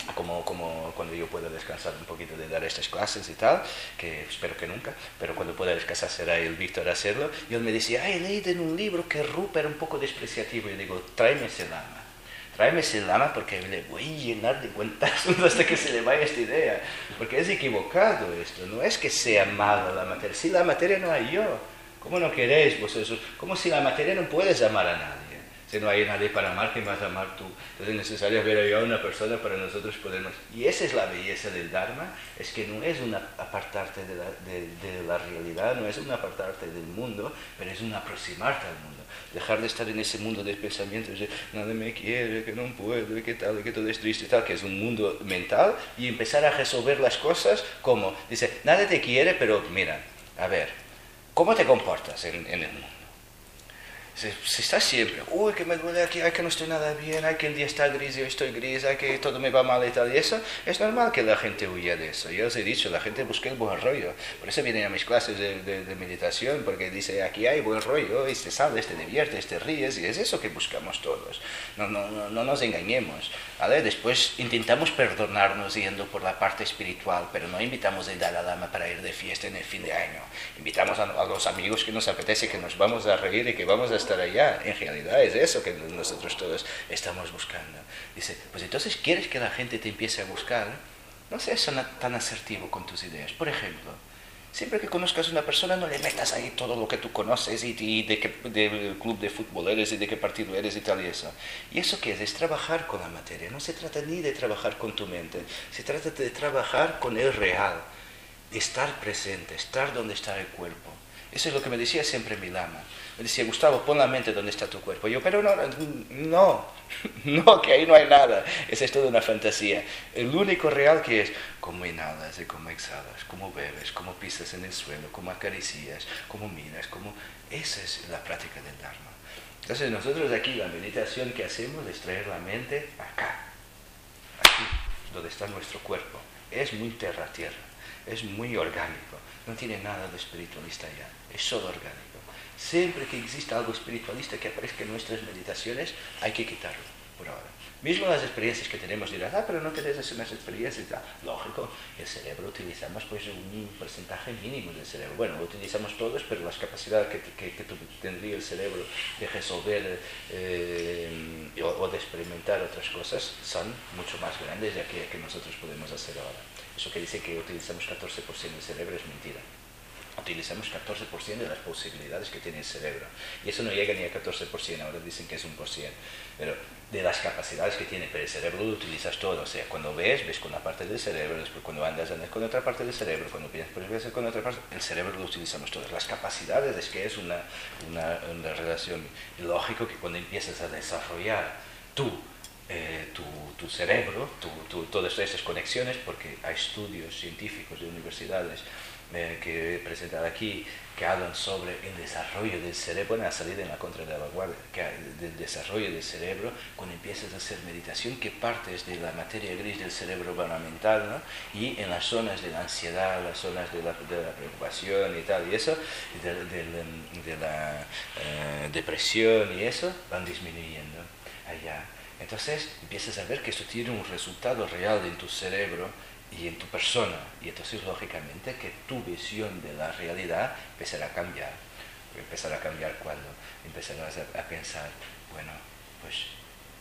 Como, como cuando yo pueda descansar un poquito de dar estas clases y tal, que espero que nunca, pero cuando pueda descansar será el Víctor a hacerlo, y él me decía, ay, he leído en un libro que Rupa era un poco despreciativo, y yo digo, tráeme ese lama, tráeme ese lama porque le voy a llenar de cuentazos hasta que se le vaya esta idea, porque es equivocado esto, no es que sea mala la materia, si la materia no hay yo, ¿cómo no queréis vosotros? Como si la materia no puedes amar a nadie. Si no hay nadie para amar, ¿quién vas a amar tú? Entonces es necesario ver a una persona para nosotros podernos... Y esa es la belleza del Dharma, es que no es un apartarte de la, de, de la realidad, no es un apartarte del mundo, pero es un aproximarte al mundo. Dejar de estar en ese mundo de pensamientos de nadie me quiere, que no puedo, que tal, que todo es triste y tal, que es un mundo mental, y empezar a resolver las cosas como, dice, nadie te quiere, pero mira, a ver, ¿cómo te comportas en, en el mundo? Si, si estás siempre, uy, que me duele aquí, ay, que no estoy nada bien, ay, que el día está gris, yo estoy gris, ay, que todo me va mal y tal, y eso, es normal que la gente huya de eso. Yo os he dicho, la gente busca el buen rollo. Por eso vienen a mis clases de, de, de meditación, porque dice, aquí hay buen rollo, y te sales, te diviertes, te ríes, y es eso que buscamos todos. No, no, no, no nos engañemos, ¿vale? Después intentamos perdonarnos yendo por la parte espiritual, pero no invitamos al Dalai Lama para ir de fiesta en el fin de año. Invitamos a, a los amigos que nos apetece, que nos vamos a reír y que vamos a estar allá. En realidad es eso que nosotros todos estamos buscando. Dice, pues entonces quieres que la gente te empiece a buscar, no seas tan asertivo con tus ideas. Por ejemplo, siempre que conozcas a una persona no le metas ahí todo lo que tú conoces y, y de qué de club de fútbol eres y de qué partido eres y tal y eso. ¿Y eso qué es? Es trabajar con la materia. No se trata ni de trabajar con tu mente, se trata de trabajar con el real, de estar presente, estar donde está el cuerpo. Eso es lo que me decía siempre mi lama. Me decía, Gustavo, pon la mente donde está tu cuerpo. Yo, pero no, no, no, que ahí no hay nada. Esa es toda una fantasía. El único real que es cómo inhalas y cómo exhalas, cómo bebes, cómo pisas en el suelo, cómo acaricias, cómo miras, cómo... Esa es la práctica del Dharma. Entonces nosotros aquí la meditación que hacemos es traer la mente acá, aquí, donde está nuestro cuerpo. Es muy terra-tierra, es muy orgánico. No tiene nada de espiritualista ya, es solo orgánico. Siempre que exista algo espiritualista que aparezca en nuestras meditaciones, hay que quitarlo, por ahora. Mismo las experiencias que tenemos, dirás, ah, pero no tenés unas experiencias, tal. Lógico, el cerebro utilizamos pues un porcentaje mínimo del cerebro. Bueno, lo utilizamos todos, pero las capacidades que, que, que tendría el cerebro de resolver eh, o, o de experimentar otras cosas son mucho más grandes de aquellas que nosotros podemos hacer ahora. Eso que dice que utilizamos catorce por ciento del cerebro es mentira. Utilizamos catorce por ciento de las posibilidades que tiene el cerebro. Y eso no llega ni a catorce por ciento, ahora dicen que es un por ciento. Pero de las capacidades que tiene, pero el cerebro lo utilizas todo. O sea, cuando ves, ves con una parte del cerebro, después cuando andas, andas con otra parte del cerebro, cuando piensas, pues ves con otra parte, el cerebro lo utilizamos todos. Las capacidades es que es una, una, una relación. Y lógico que cuando empiezas a desarrollar tú, eh, tu, tu cerebro, tu, tu, todas esas conexiones, porque hay estudios científicos de universidades Eh, que he presentado aquí, que hablan sobre el desarrollo del cerebro, bueno, ha salido en la contra de la vanguardia, que del desarrollo del cerebro, cuando empiezas a hacer meditación, que partes de la materia gris del cerebro van a mental, ¿no? Y en las zonas de la ansiedad, las zonas de la, de la preocupación y tal, y eso, de, de, de la eh, depresión y eso, van disminuyendo allá. Entonces empiezas a ver que eso tiene un resultado real en tu cerebro y en tu persona, y entonces lógicamente que tu visión de la realidad empezará a cambiar. Empezará a cambiar cuando empezarás a, a pensar, bueno, pues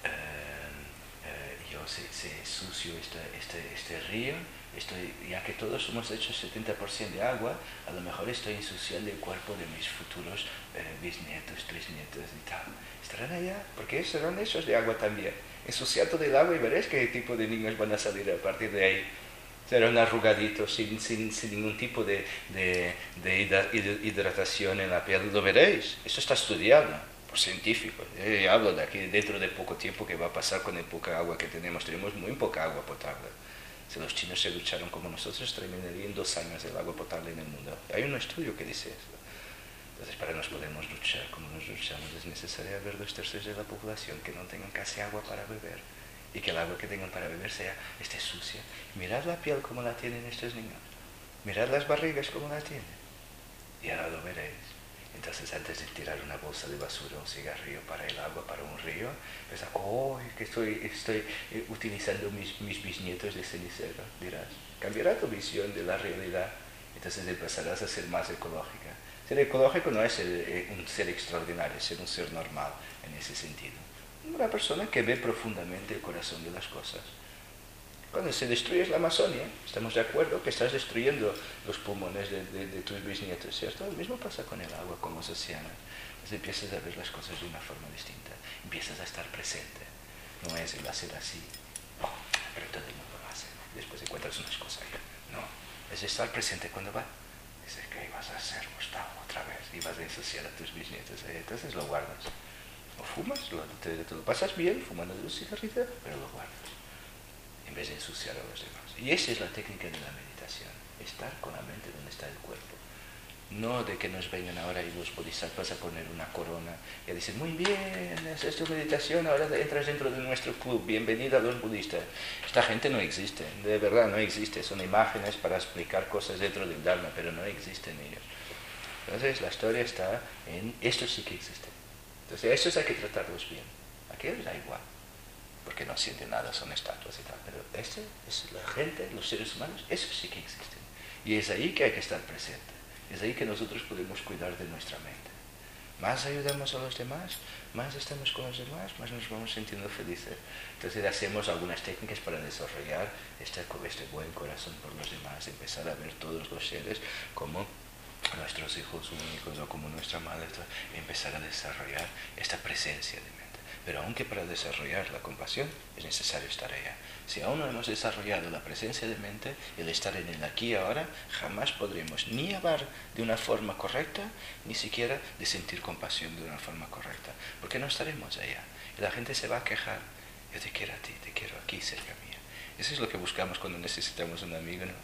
eh, eh, yo si, si ensucio este, este, este río, estoy, ya que todos somos hechos setenta por ciento de agua, a lo mejor estoy ensuciando el cuerpo de mis futuros eh, bisnietos, trisnietos y tal. ¿Estarán allá? Porque serán hechos de agua también. Ensuciar todo el agua y veréis qué tipo de niños van a salir a partir de ahí. Serán arrugaditos, sin, sin, sin ningún tipo de, de, de hidratación en la piel. Lo veréis. Eso está estudiado por científicos. Yo hablo de aquí dentro de poco tiempo que va a pasar con el poca agua que tenemos. Tenemos muy poca agua potable. Si los chinos se ducharon como nosotros, terminarían dos años el agua potable en el mundo. Hay un estudio que dice eso. Entonces, para nos podernos duchar como nos duchamos, es necesario haber dos tercios de la población que no tengan casi agua para beber. Y que el agua que tengan para beber sea, esté sucia. Mirad la piel como la tienen estos niños. Mirad las barrigas como la tienen. Y ahora lo veréis. Entonces Entonces, antes de tirar una bolsa de basura, un cigarrillo para el agua, para un río, piensas, oh, que estoy, estoy utilizando mis, mis bisnietos de cenicero, dirás. Cambiará tu visión de la realidad, entonces empezarás a ser más ecológica. Ser ecológico no es ser, eh, un ser extraordinario, es ser un ser normal en ese sentido. Una persona que ve profundamente el corazón de las cosas. Cuando se destruye la Amazonia, estamos de acuerdo que estás destruyendo los pulmones de, de, de tus bisnietos, ¿cierto? Lo mismo pasa con el agua, con los océanos. Entonces empiezas a ver las cosas de una forma distinta, empiezas a estar presente. No es el hacer así, oh, pero todo el mundo lo hace. Después encuentras unas cosas ahí. No, es estar presente cuando va. Dices que ibas a hacer Gustavo otra vez, ibas a ensuciar a tus bisnietos, ¿eh? Entonces lo guardas. Lo fumas, lo, te, te lo pasas bien fumando un cigarrito, pero lo guardas, en vez de ensuciar a los demás. Y esa es la técnica de la meditación, estar con la mente donde está el cuerpo. No de que nos vengan ahora y los bodhisattvas a poner una corona y a decir, muy bien, es tu meditación, ahora entras dentro de nuestro club, bienvenida a los budistas. Esta gente no existe, de verdad no existe, son imágenes para explicar cosas dentro del Dharma, pero no existen ellos. Entonces la historia está en, estos sí que existen. Entonces a estos hay que tratarlos bien, a aquellos da igual, porque no sienten nada, son estatuas y tal, pero este es la gente, los seres humanos, esos sí que existen. Y es ahí que hay que estar presente, es ahí que nosotros podemos cuidar de nuestra mente. Más ayudamos a los demás, más estamos con los demás, más nos vamos sintiendo felices. Entonces hacemos algunas técnicas para desarrollar este, este buen corazón por los demás, empezar a ver todos los seres como nuestros hijos únicos o como nuestra madre, empezar a desarrollar esta presencia de mente. Pero aunque para desarrollar la compasión es necesario estar allá. Si aún no hemos desarrollado la presencia de mente, el estar en el aquí y ahora, jamás podremos ni hablar de una forma correcta, ni siquiera de sentir compasión de una forma correcta, porque no estaremos allá. Y la gente se va a quejar, yo te quiero a ti, te quiero aquí cerca mía. Eso es lo que buscamos cuando necesitamos un amigo, ¿no?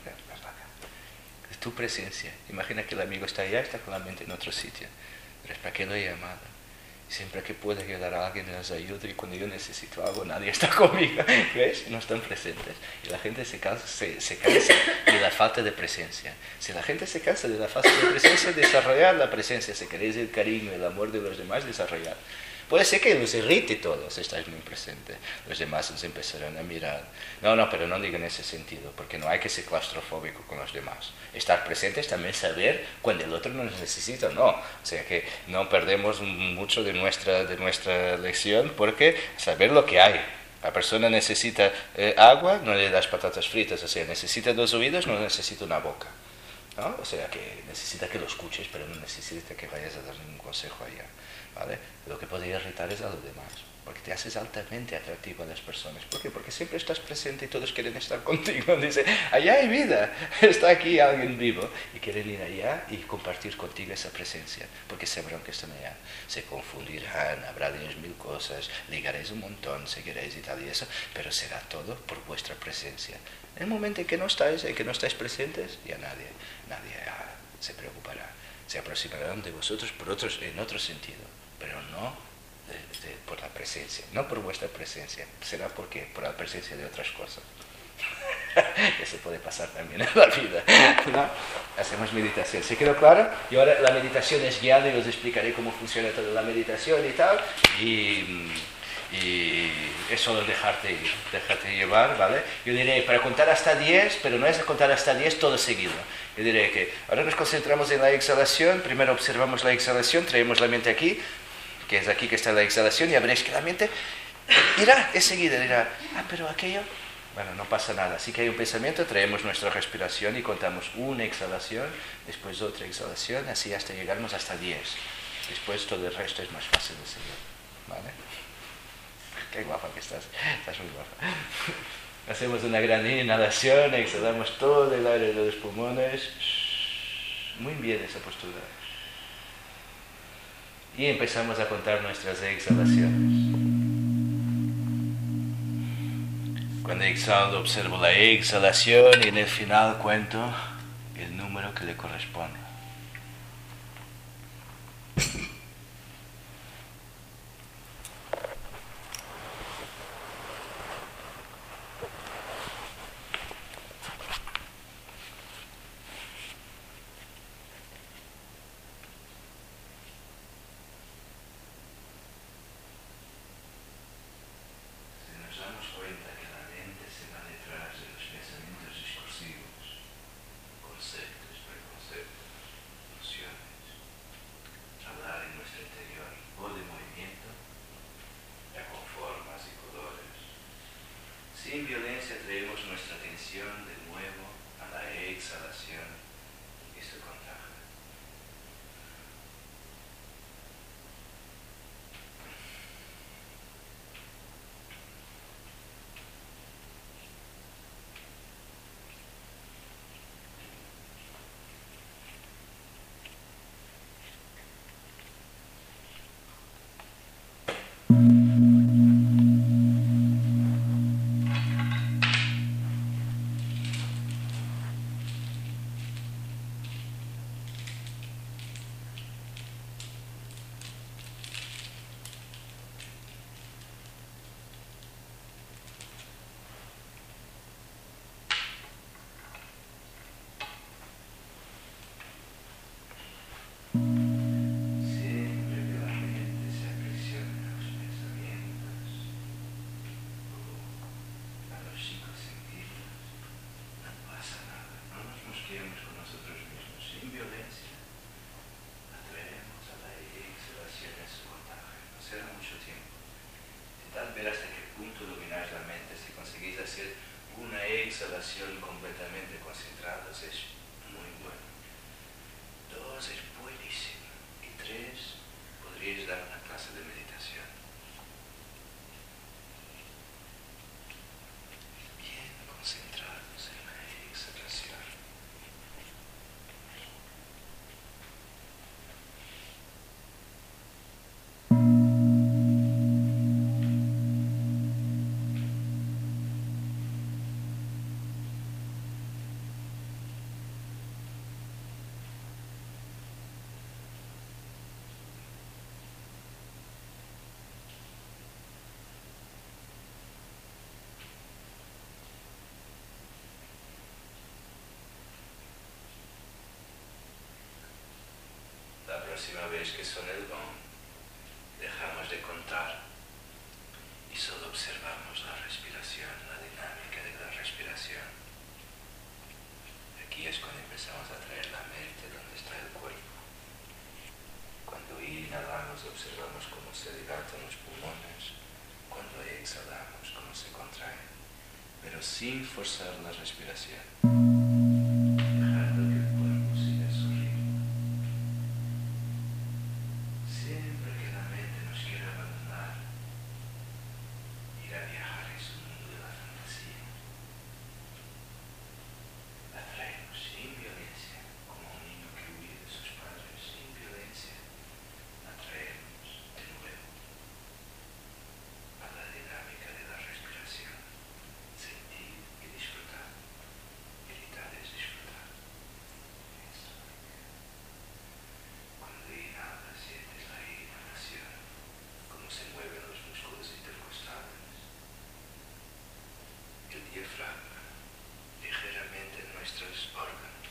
Es tu presencia. Imagina que el amigo está allá, está con la mente en otro sitio. Pero es para qué lo he llamado. Siempre que puedo ayudar a alguien les ayudo y cuando yo necesito algo nadie está conmigo. ¿Ves? No están presentes. Y la gente se cansa, se, se cansa de la falta de presencia. Si la gente se cansa de la falta de presencia, desarrollar la presencia. Si queréis el cariño, el amor de los demás, desarrollar. Puede ser que los irrite todos, estáis muy presentes. Los demás os empezarán a mirar. No, no, pero no digo en ese sentido, porque no hay que ser claustrofóbico con los demás. Estar presente es también saber cuando el otro nos necesita o no. O sea que no perdemos mucho de nuestra, de nuestra lección, porque saber lo que hay. La persona necesita eh, agua, no le das patatas fritas. O sea, necesita dos oídos, no necesita una boca, ¿no? O sea, que necesita que lo escuches, pero no necesita que vayas a dar ningún consejo allá, ¿vale? Lo que puede irritar es a los demás, porque te haces altamente atractivo a las personas. ¿Por qué? Porque siempre estás presente y todos quieren estar contigo. Dice, allá hay vida, está aquí alguien vivo, y quieren ir allá y compartir contigo esa presencia, porque sabrán que están allá. Se confundirán, habrá diez mil cosas, ligaréis un montón, seguiréis y tal y eso, pero será todo por vuestra presencia. En el momento en que no estáis, en que no estáis presentes, ya nadie, nadie ah, se preocupará. Se aproximarán de vosotros por otros, en otro sentido, pero no de, de, por la presencia, no por vuestra presencia. Será porque por la presencia de otras cosas. Eso puede pasar también en la vida, ¿no? Hacemos meditación, ¿se quedó claro? Y ahora la meditación es guiada y os explicaré cómo funciona toda la meditación y tal. Y... y es solo dejarte ir, dejarte llevar, ¿vale? Yo diré, para contar hasta diez, pero no es contar hasta diez todo seguido. Yo diré que ahora nos concentramos en la exhalación, primero observamos la exhalación, traemos la mente aquí, que es aquí que está la exhalación, y ya veréis que la mente irá enseguida, dirá, ah, pero aquello, bueno, no pasa nada. Así que hay un pensamiento, traemos nuestra respiración y contamos una exhalación, después otra exhalación, así hasta llegarnos hasta diez. Después todo el resto es más fácil de seguir, ¿vale? Qué guapa que estás, estás muy guapa. Hacemos una gran inhalación, exhalamos todo el aire de los pulmones. Muy bien esa postura. Y empezamos a contar nuestras exhalaciones. Cuando exhalo, observo la exhalación y en el final cuento el número que le corresponde. inhalación completamente concentrados es muy bueno. Dos es buenísimo. Y tres, podríais dar una clase de meditación. Bien concentrados en la exhalación. La próxima vez que suene el gong, dejamos de contar y solo observamos la respiración, la dinámica de la respiración. Aquí es cuando empezamos a traer la mente donde está el cuerpo. Cuando inhalamos observamos cómo se dilatan los pulmones, cuando exhalamos cómo se contraen, pero sin forzar la respiración. Dejando que el cuerpo siga su ritmo. Siempre que la mente nos quiera abandonar, ir a viajar en su mundo de la fantasía, la traemos sin violencia, como un niño que huye de sus padres sin violencia, la traemos de nuevo a la dinámica de la respiración, sentir y disfrutar. Meditar es disfrutar. Eso. Cuando inhalas, sientes la inhalación, cómo se mueven los músculos intercostales, el diafragma, ligeramente en nuestros órganos.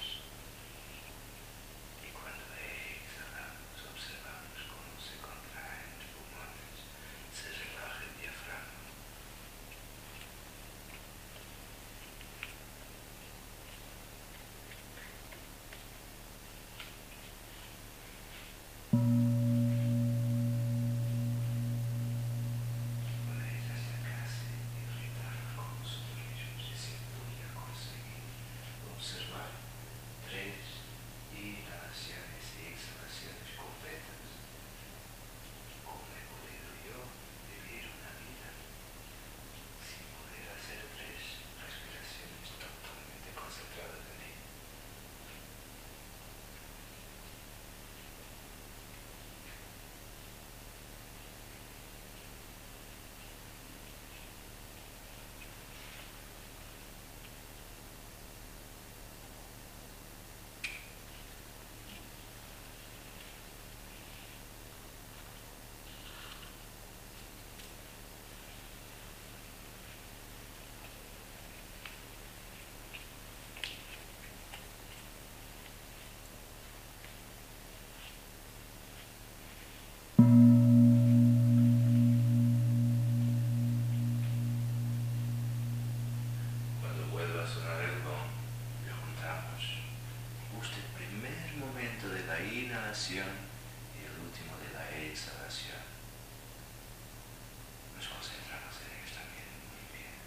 Y cuando exhalamos, observamos cómo se contraen los pulmones, se relaja el diafragma. Podéis acercarse y gritar con vosotros mismos diciendo voy a conseguir observar tres inhalaciones y exhalaciones completas. ¿Cómo he podido yo vivir una vida sin poder hacer tres respiraciones totalmente concentradas en mí? Cuando vuelva a sonar el gong, preguntamos justo el primer momento de la inhalación y el último de la exhalación. Nos concentramos en ellos también muy bien.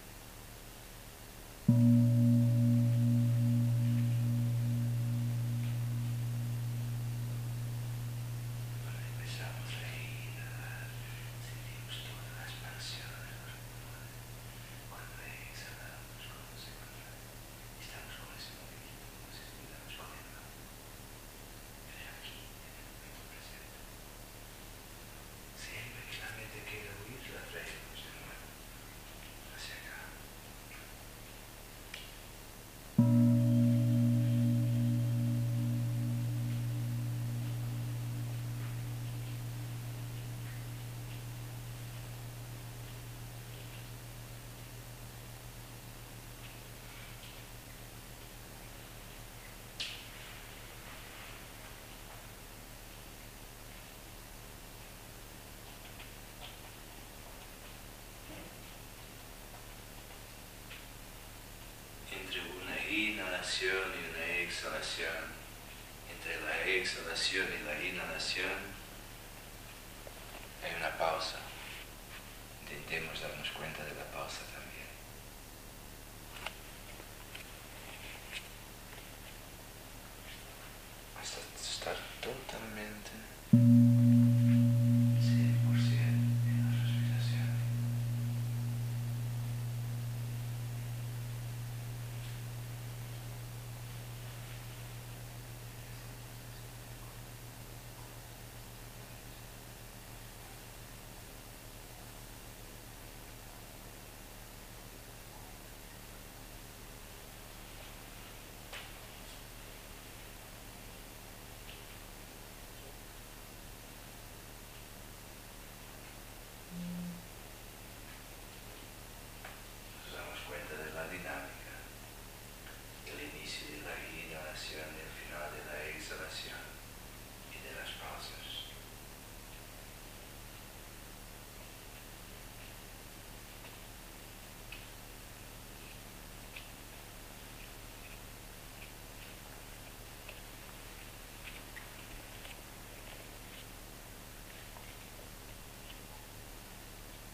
Cuando empezamos a inhalar, sentimos toda la expansión de los pulmones. Cuando exhalamos, cómo se contrae. Estamos con ese movimiento como si estuviéramos con el mar. Pero aquí, en el momento presente. Siempre que la mente quiera huir, la traemos de nuevo hacia acá. Entre una inhalación y una exhalación, entre la exhalación y la inhalación, hay una pausa. Intentemos darnos cuenta de la pausa también.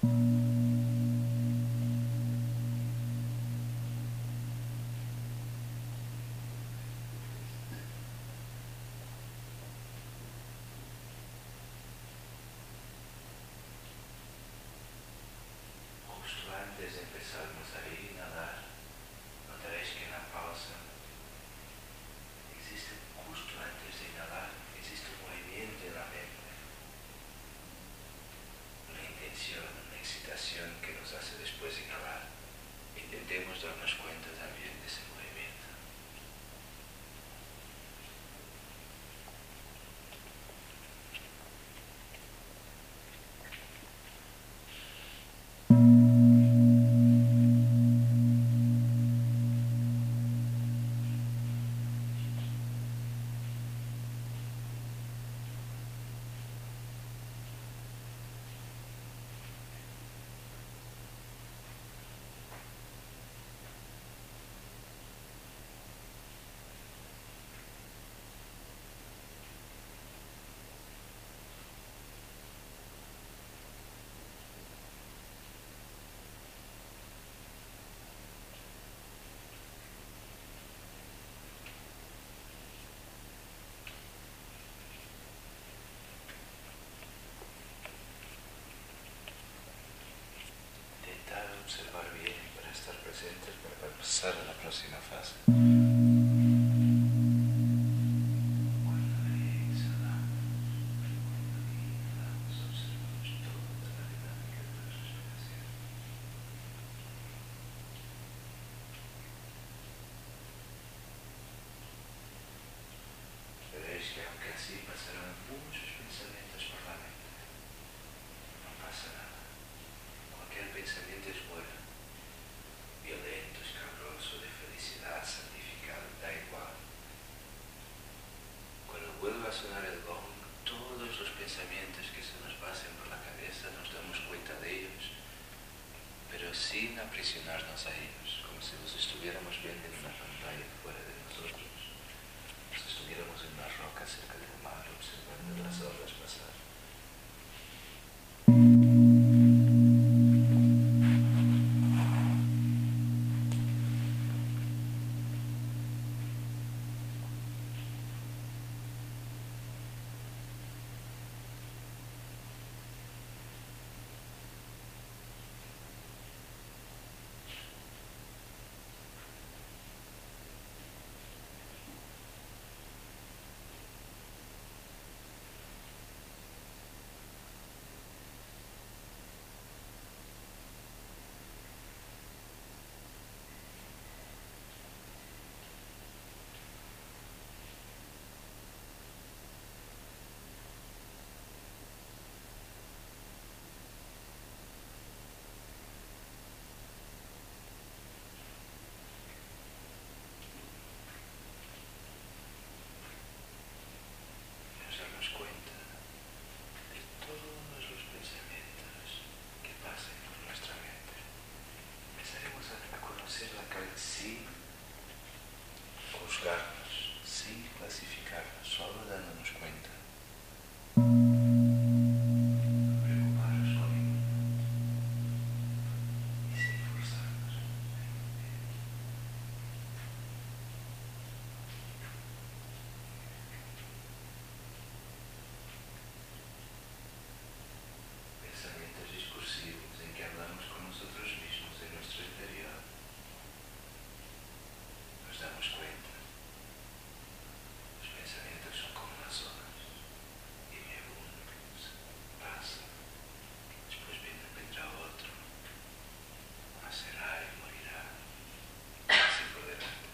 Justo antes de empezarmos a inhalar, notaréis que en la pausa existe, justo antes de inhalar, existe un movimiento en la mente, una intención, una excitación que nos hace después inhalar. Intentemos darnos cuenta también de ese movimiento. Intentar observar bien para estar presentes para pasar a la próxima fase. Cuando exhalamos, cuando inhalamos, observamos toda la dinámica de la respiración. Veréis que aunque así pasarán muchos pensamientos por la mente, no pasa nada. Cualquier pensamiento es bueno, violento, escabroso, de felicidad, santificado, da igual. Cuando vuelva a sonar el gong, todos los pensamientos que se nos pasen por la cabeza nos damos cuenta de ellos, pero sin aprisionarnos a ellos, como si los estuviéramos viendo en una pantalla fuera de nosotros, como si estuviéramos en una roca cerca del mar observando las olas pasar. Nos damos cuenta de todos los pensamientos que pasen por nuestra mente. Empezaremos a, a conocer la cabeza sin juzgarnos, sin clasificarnos, solo dándonos cuenta. Preocuparnos con ninguno y sin forzarnos. Pensamientos discursivos en que hablamos con nosotros mismos en nuestro interior. Nos damos cuenta. Los pensamientos son como las olas. Viene uno, pasa. Después viene, vendrá otro. Nacerá y morirá. Así por delante.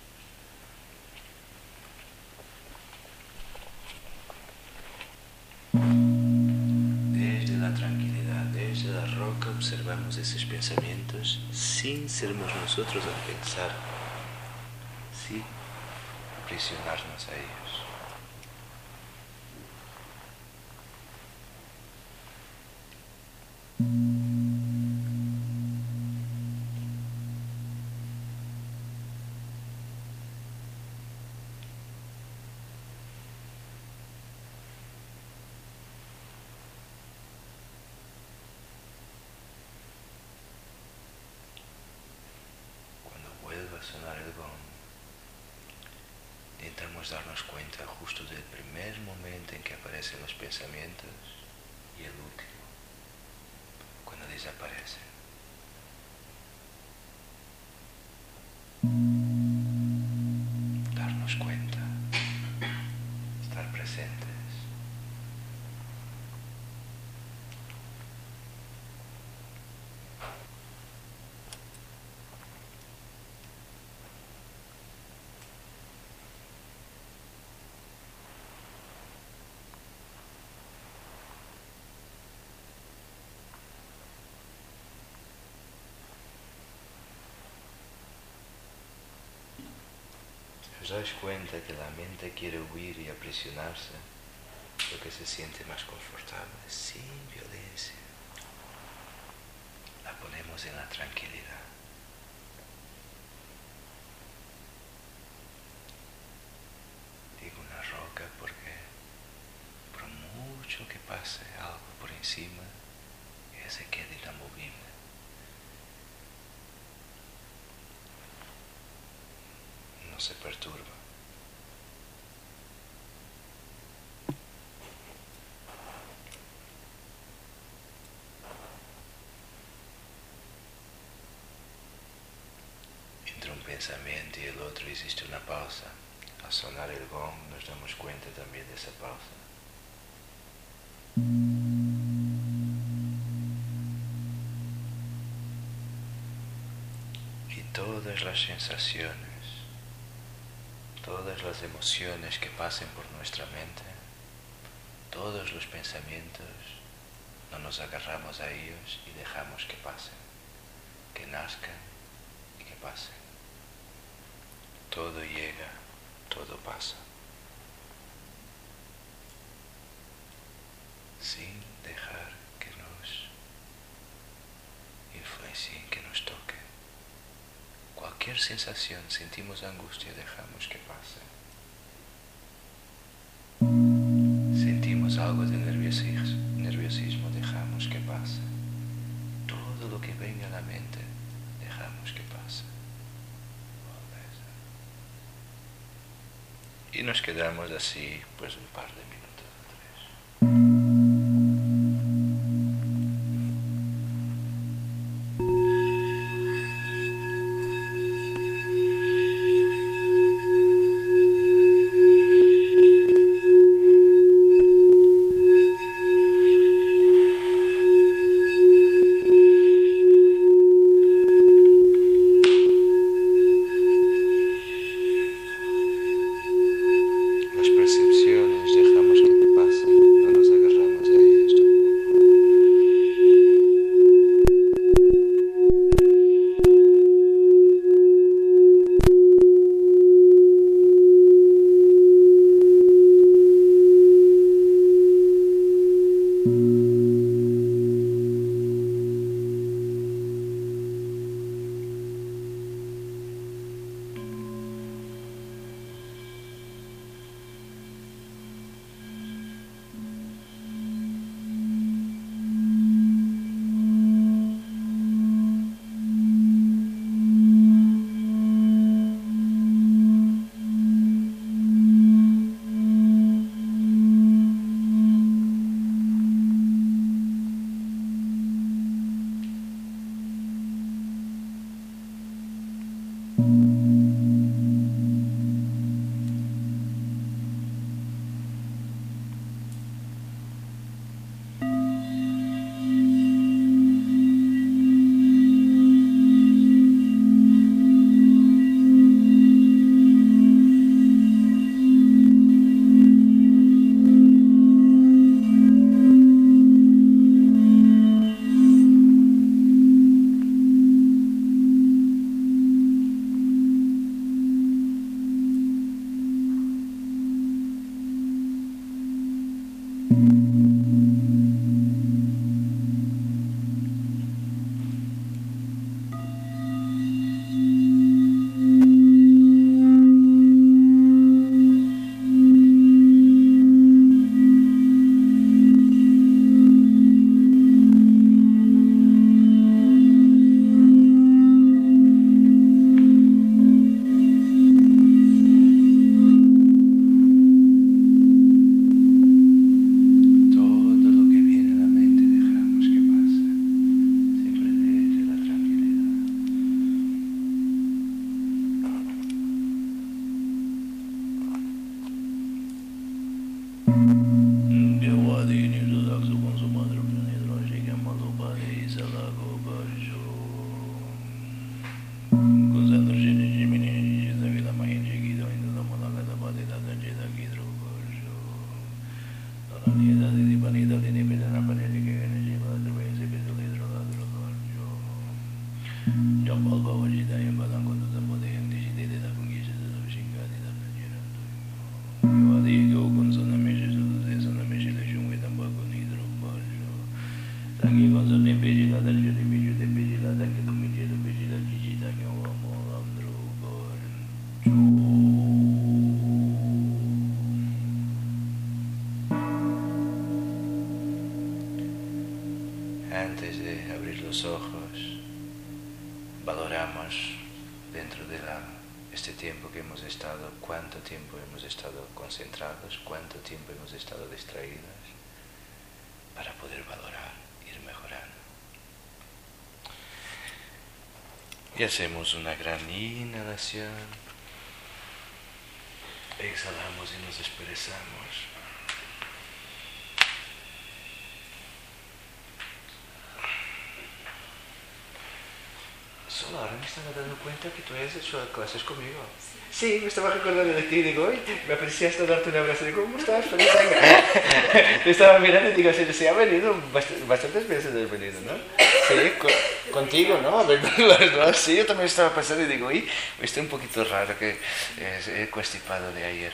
Desde la tranquilidad, desde la roca observamos esos pensamientos sin sermos nosotros a pensar, sin aprisionarnos a ellos. podemos darnos cuenta justo del primer momento en que aparecen los pensamientos y el último, cuando desaparecen. Darnos cuenta, estar presentes. ¿Os dais cuenta que la mente quiere huir y aprisionarse porque se siente más confortable, sin violencia? La ponemos en la tranquilidad. Digo una roca porque por mucho que pase algo por encima, ella se queda inamovible. No se perturba. Entre un pensamiento y el otro existe una pausa. Al sonar el gong nos damos cuenta también de esa pausa. Y todas las sensaciones, todas las emociones que pasen por nuestra mente, todos los pensamientos, no nos agarramos a ellos y dejamos que pasen, que nazcan y que pasen. Todo llega, todo pasa, sin dejar que nos influencien, que nos toquen. Cualquier sensación, sentimos angustia, dejamos que pase. Sentimos algo de nerviosismo, nerviosismo, dejamos que pase. Todo lo que venga a la mente, dejamos que pase. Y nos quedamos así, pues un par de minutos o tres. Las percepciones dejamos que antes de abrir los ojos, valoramos dentro de la, este tiempo que hemos estado, cuánto tiempo hemos estado concentrados, cuánto tiempo hemos estado distraídos, para poder valorar, ir mejorando. Y hacemos una gran inhalación, exhalamos y nos expresamos. Solo ahora me estaba dando cuenta que tú has hecho clases conmigo. Sí, me estaba recordando de ti, digo, uy, me aprecia hasta darte un abrazo, digo, ¿cómo estás? Feliz año. Te estaba mirando y digo, sí, sí, ha venido, bast bastantes veces has venido, ¿no? Sí, co contigo, ¿no? Las dos, sí, yo también estaba pasando y digo, uy, estoy un poquito raro que he constipado de ayer.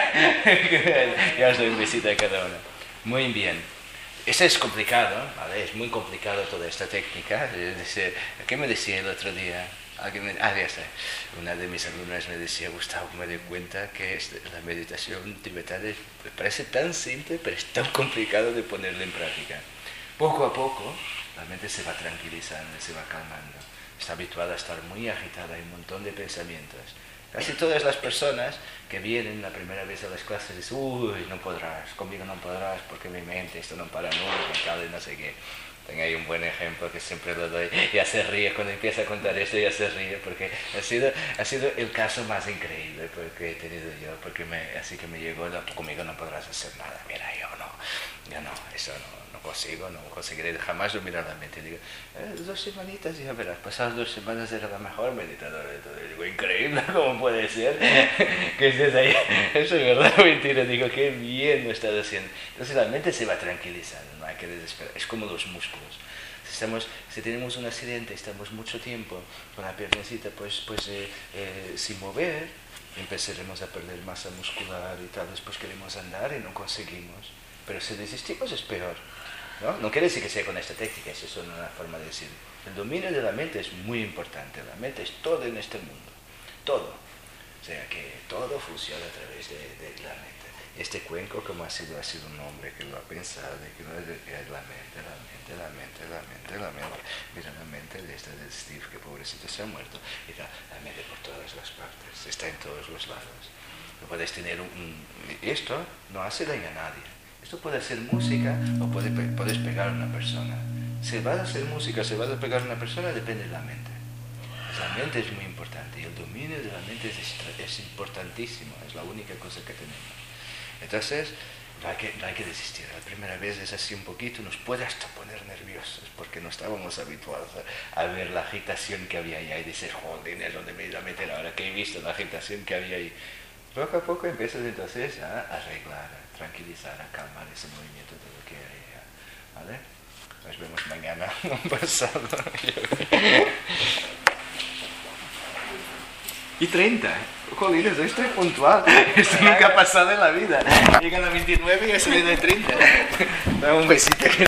Ya os doy un besito a cada uno. Muy bien. Esto es complicado, ¿vale? Es muy complicado toda esta técnica. ¿Qué me decía el otro día? Alguien me, ah, ya sé. Una de mis alumnas me decía, Gustavo, me di cuenta que la meditación tibetana me parece tan simple, pero es tan complicado de ponerla en práctica. Poco a poco, la mente se va tranquilizando, se va calmando. Está habituada a estar muy agitada, hay un montón de pensamientos. Casi todas las personas que vienen la primera vez a las clases dicen, uy, no podrás, conmigo no podrás, porque mi mente, esto no para nunca, y tal, y no sé qué. Tengo ahí un buen ejemplo que siempre lo doy, ya se ríe cuando empieza a contar esto, ya se ríe, porque ha sido, ha sido el caso más increíble que he tenido yo, porque me, así que me llegó, no, conmigo no podrás hacer nada, mira, yo no, yo no, eso no, no consigo, no conseguiré jamás dominar la mente. Digo, eh, dos semanitas y ya verás, pasadas dos semanas era la mejor meditadora de todo. Digo, increíble, ¿cómo puede ser? Que estés ahí, eso es verdad o mentira, digo, qué bien lo estás haciendo. Entonces la mente se va tranquilizando, no hay que desesperar, es como los músculos. Si, estamos, si tenemos un accidente, estamos mucho tiempo con la piernecita pues, pues, eh, eh, sin mover, empezaremos a perder masa muscular y tal, después queremos andar y no conseguimos. Pero si desistimos es peor, ¿no? No quiere decir que sea con esta técnica, eso es una forma de decir. El dominio de la mente es muy importante, la mente es todo en este mundo, todo. O sea que todo funciona a través de, de la mente. Este cuenco, como ha sido, ha sido un hombre que lo ha pensado, que no es la mente, la mente, la mente, la mente, la mente. Mira la mente de esta de Steve, que pobrecito se ha muerto, y la, la mente por todas las partes, está en todos los lados. No puedes tener un, un, esto no hace daño a nadie. Esto puede ser música o puede, puedes pegar a una persona. Si va a hacer música, si va a pegar a una persona, depende de la mente. La mente es muy importante y el dominio de la mente es, es importantísimo, es la única cosa que tenemos. Entonces, no hay, que, no hay que desistir. La primera vez es así un poquito, nos puede hasta poner nerviosos porque no estábamos habituados a, a ver la agitación que había ahí y decir, joder, es donde me iba a meter ahora que he visto la agitación que había ahí. Poco a poco empiezas entonces a arreglar, a tranquilizar, a calmar ese movimiento de lo que hay. ¿Vale? Nos vemos mañana, un pasado. Y treinta. Jolines, estoy puntual. Esto nunca ha pasado en la vida. Llegan a veintinueve y he salido de treinta. Dame un besito.